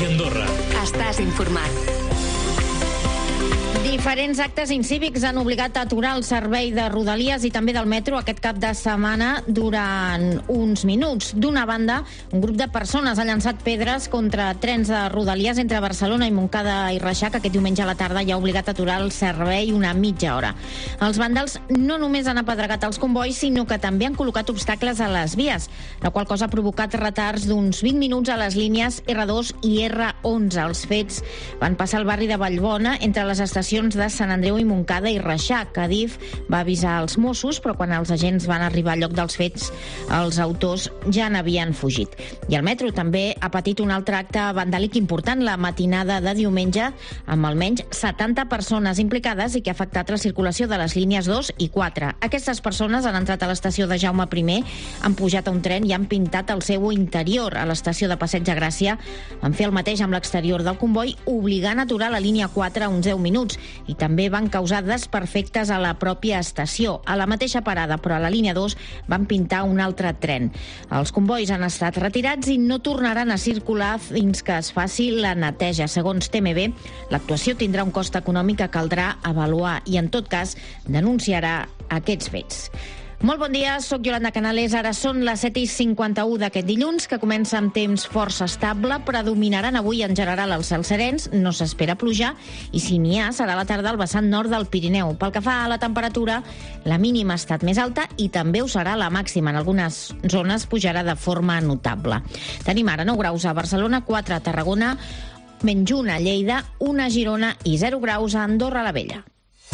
i Andorra. Estàs informat. Diferents actes incívics han obligat a aturar el servei de Rodalies i també del metro aquest cap de setmana durant uns minuts. D'una banda, un grup de persones ha llançat pedres contra trens de Rodalies entre Barcelona i Montcada i Reixac. Aquest diumenge a la tarda ja ha obligat a aturar el servei una mitja hora. Els vàndals no només han apedregat els convois, sinó que també han col·locat obstacles a les vies, la qual cosa ha provocat retards d'uns 20 minuts a les línies R2 i R11. Els fets van passar al barri de Vallbona, entre les estacions de Sant Andreu i Montcada i Reixac. Adif va avisar els Mossos, però quan els agents van arribar al lloc dels fets, els autors ja n'havien fugit. I el metro també ha patit un altre acte vandàlic important la matinada de diumenge, amb almenys 70 persones implicades i que ha afectat la circulació de les línies 2 i 4. Aquestes persones han entrat a l'estació de Jaume I, han pujat a un tren i han pintat el seu interior. A l'estació de Passeig de Gràcia van fer el mateix amb l'exterior del comboi, obligant a aturar la línia 4 uns 10 minuts. I també van causar desperfectes a la pròpia estació. A la mateixa parada, però a la línia 2, van pintar un altre tren. Els convois han estat retirats i no tornaran a circular fins que es faci la neteja. Segons TMB, l'actuació tindrà un cost econòmic que caldrà avaluar i, en tot cas, denunciarà aquests fets. Molt bon dia, sóc Yolanda Canales. Ara són les 7:51 d'aquest dilluns, que comença amb temps força estable. Predominaran avui en general els cels serens, no s'espera pluja, i si n'hi ha, serà a la tarda al vessant nord del Pirineu. Pel que fa a la temperatura, la mínima ha estat més alta i també ho serà la màxima. En algunes zones pujarà de forma notable. Tenim ara 9 graus a Barcelona, 4 a Tarragona, -1 a Lleida, 1 a Girona i 0 graus a Andorra la Vella.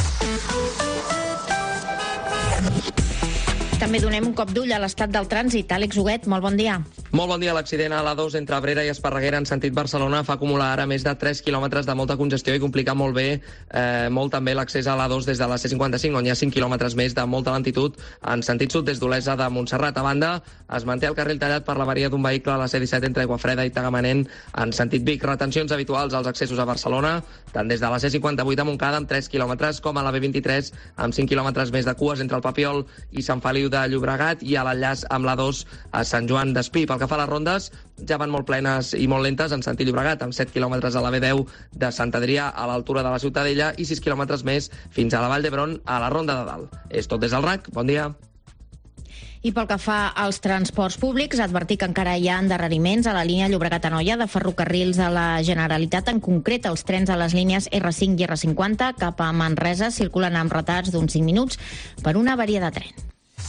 També donem un cop d'ull a l'estat del trànsit. Àlex Huguet, molt bon dia. Molt bon dia. L'accident a l'A2 entre Abrera i Esparreguera en sentit Barcelona fa acumular ara més de 3 quilòmetres de molta congestió i complicar molt també l'accés a l'A2 des de la C55, on hi ha 5 quilòmetres més de molta lentitud en sentit sud des d'Olesa de Montserrat. A banda, es manté el carril tallat per l'avaria d'un vehicle a la C17 entre Aiguafreda i Tagamanent en sentit Vic. Retencions habituals als accessos a Barcelona, tant des de la C58 a Montcada amb 3 quilòmetres com a la B23 amb 5 quilòmetres més de cues entre el Papiol i Sant Feliu de Llobregat i a l'enllaç amb l'A2 a Sant Joan d'Espí. Pel que fa a les rondes, ja van molt plenes i molt lentes en sentit Llobregat, amb 7 quilòmetres a la B10 de Sant Adrià a l'altura de la Ciutadella i 6 quilòmetres més fins a la Vall d'Hebron a la Ronda de Dalt. És tot des del RAC. Bon dia. I pel que fa als transports públics, advertir que encara hi ha endarreriments a la línia Llobregat-Anoia de Ferrocarrils de la Generalitat. En concret, els trens a les línies R5 i R50 cap a Manresa circulen amb retards d'uns 5 minuts per una avaria de tren.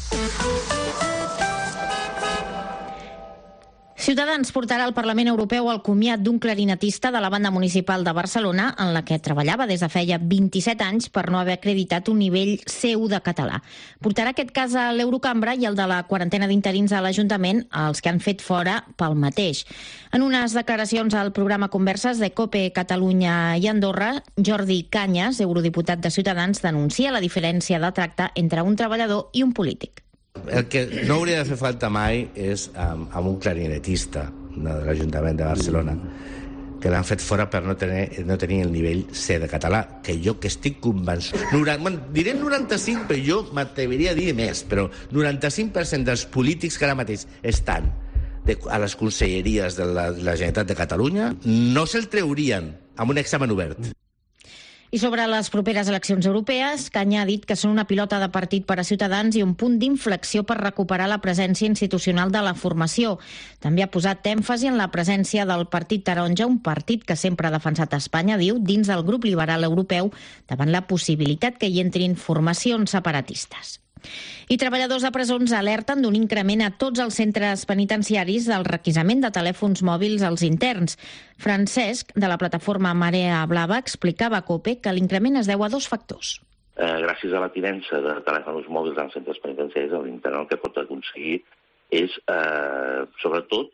Ciutadans portarà al Parlament Europeu el comiat d'un clarinetista de la banda municipal de Barcelona, en la que treballava des de feia 27 anys per no haver acreditat un nivell C1 de català. Portarà aquest cas a l'Eurocambra i el de la quarantena d'interins a l'Ajuntament, els que han fet fora pel mateix. En unes declaracions al programa Converses de COPE Catalunya i Andorra, Jordi Cañas, eurodiputat de Ciutadans, denuncia la diferència de tracte entre un treballador i un polític. El que no hauria de fer falta mai és amb un clarinetista de l'Ajuntament de Barcelona, que l'han fet fora per no tenir el nivell C de català, que jo que estic convençut... Diré 95, però jo m'atreviria a dir més, però 95% dels polítics que ara mateix estan a les conselleries de la Generalitat de Catalunya no se'l treurien amb un examen obert. I sobre les properes eleccions europees, Canya ha dit que són una pilota de partit per a Ciutadans i un punt d'inflexió per recuperar la presència institucional de la formació. També ha posat èmfasi en la presència del Partit Taronja, un partit que sempre ha defensat Espanya, diu, dins del grup liberal europeu, davant la possibilitat que hi entrin formacions separatistes. I treballadors de presons alerten d'un increment a tots els centres penitenciaris del requisament de telèfons mòbils als interns. Francesc, de la plataforma Marea Blava, explicava a COPE que l'increment es deu a 2 factors. Gràcies a la tinença de telèfons mòbils als centres penitenciaris, l'intern el que pot aconseguir és, sobretot,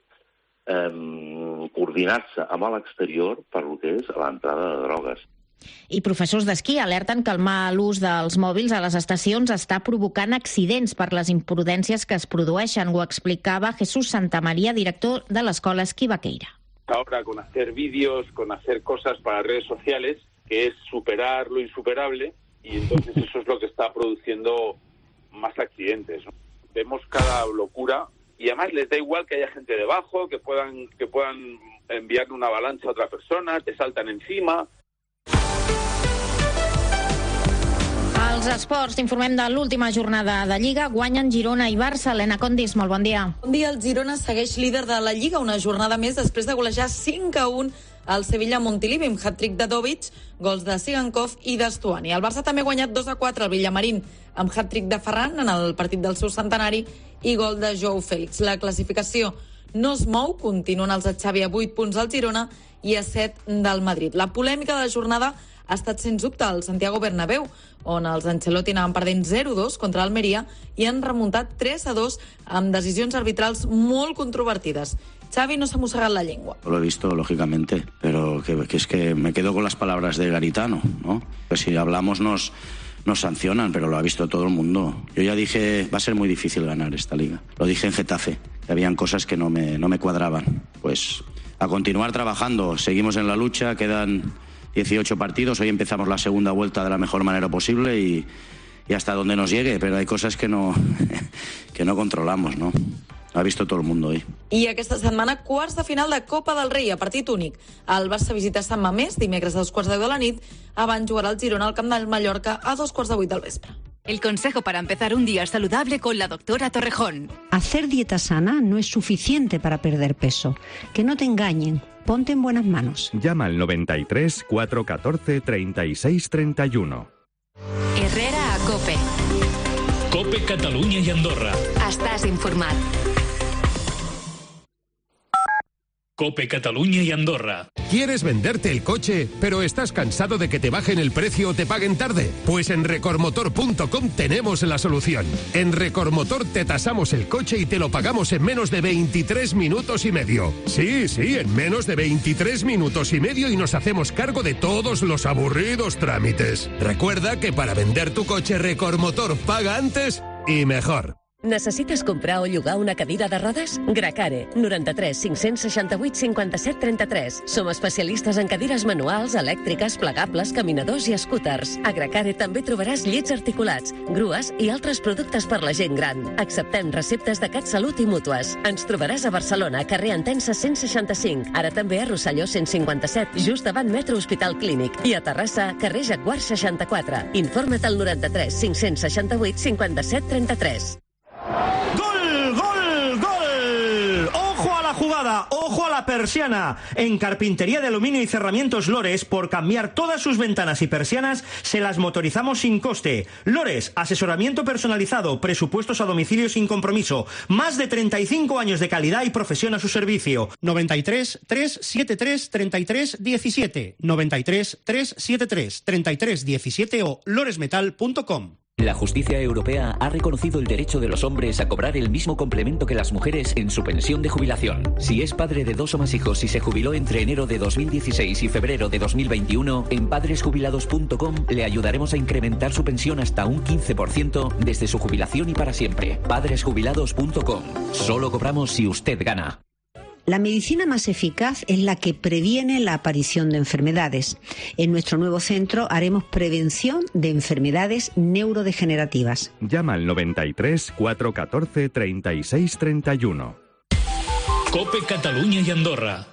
coordinar-se amb l'exterior per lo que és l'entrada de drogues. I professors d'esquí alerten que el mal ús dels mòbils a les estacions està provocant accidents per les imprudències que es produeixen. Ho explicava Jesús Santamaría, director de l'escola Esquí Vaqueira. Ahora con hacer vídeos, con hacer cosas para redes sociales, que es superar lo insuperable, y entonces eso es lo que está produciendo más accidentes, ¿no? Vemos cada locura y además les da igual que haya gente debajo, que puedan enviar una avalancha a otra persona, te saltan encima. Als esports, t'informem de l'última jornada de Lliga. Guanyen Girona i Barça. Helena Condis, molt bon dia. Bon dia, el Girona segueix líder de la Lliga, una jornada més després de golejar 5-1 al Sevilla Montilivi, amb hat-trick de Dovic, gols de Sigankov i d'Estuani. El Barça també ha guanyat 2-4 al Villamarín, amb hat-trick de Ferran en el partit del seu centenari i gol de Joao Félix. La classificació no es mou, continuen els de Xavi a 8 punts al Girona i a 7 del Madrid. La polèmica de la jornada ha estat, sens dubte, al Santiago Bernabéu, on els Ancelotti anaven perdent 0-2 contra Almeria i han remuntat 3-2 amb decisions arbitrals molt controvertides. Xavi no s'ha mossegat la llengua. Lo he visto, lógicamente, pero que es que me quedo con las palabras de Garitano, ¿no? Que si hablamos nos sancionan, pero lo ha visto todo el mundo. Yo ya dije, va a ser muy difícil ganar esta liga. Lo dije en Getafe, que habían cosas que no me cuadraban. Pues a continuar trabajando, seguimos en la lucha, quedan 18 partidos, hoy empezamos la segunda vuelta de la mejor manera posible y hasta donde nos llegue, pero hay cosas que no controlamos, ¿no? Lo ha visto todo el mundo hoy. I aquesta setmana, quarts de final de Copa del Rei a partit únic. El Barça visita Sant Mamés dimecres a 2:10 de la nit. Abans jugarà el Girona al camp del Mallorca a 7:15 del vespre. El consejo para empezar un día saludable con la doctora Torrejón. Hacer dieta sana no es suficiente para perder peso. Que no te engañen. Ponte en buenas manos. Llama al 93 414 36 31. Herrera a COPE. COPE Catalunya i Andorra. Estàs informat. COPE Catalunya y Andorra. ¿Quieres venderte el coche, pero estás cansado de que te bajen el precio o te paguen tarde? Pues en Recormotor.com tenemos la solución. En Recormotor te tasamos el coche y te lo pagamos en menos de 23 minutos y medio. Sí, en menos de 23 minutos y medio y nos hacemos cargo de todos los aburridos trámites. Recuerda que para vender tu coche Recormotor paga antes y mejor. Necessites comprar o llogar una cadira de rodes? Gracare, 93 568 57 33. Som especialistes en cadires manuals, elèctriques, plegables, caminadors i scooters. A Gracare també trobaràs llits articulats, grues i altres productes per la gent gran. Acceptem receptes de CatSalut i mútues. Ens trobaràs a Barcelona, carrer Entença 165, ara també a Rosselló 157, just davant Metro Hospital Clínic, i a Terrassa, carrer Jaguar 64. Informa't al 93 568 57 33. ¡Gol, gol, gol! ¡Ojo a la jugada! ¡Ojo a la persiana! En Carpintería de Aluminio y Cerramientos Lores, por cambiar todas sus ventanas y persianas, se las motorizamos sin coste. Lores, asesoramiento personalizado, presupuestos a domicilio sin compromiso. Más de 35 años de calidad y profesión a su servicio. 93 373 33 17. 93 373 33 17 o loresmetal.com. La justicia europea ha reconocido el derecho de los hombres a cobrar el mismo complemento que las mujeres en su pensión de jubilación. Si es padre de 2 o más hijos y se jubiló entre enero de 2016 y febrero de 2021, en padresjubilados.com le ayudaremos a incrementar su pensión hasta un 15% desde su jubilación y para siempre. Padresjubilados.com. Solo cobramos si usted gana. La medicina más eficaz es la que previene la aparición de enfermedades. En nuestro nuevo centro haremos prevención de enfermedades neurodegenerativas. Llama al 93 414 36 31. COPE Catalunya i Andorra.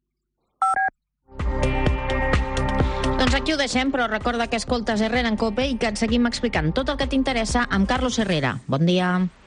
Doncs aquí ho deixem, però recorda que escoltes Herrera en COPE i que et seguim explicant tot el que t'interessa amb Carlos Herrera. Bon dia.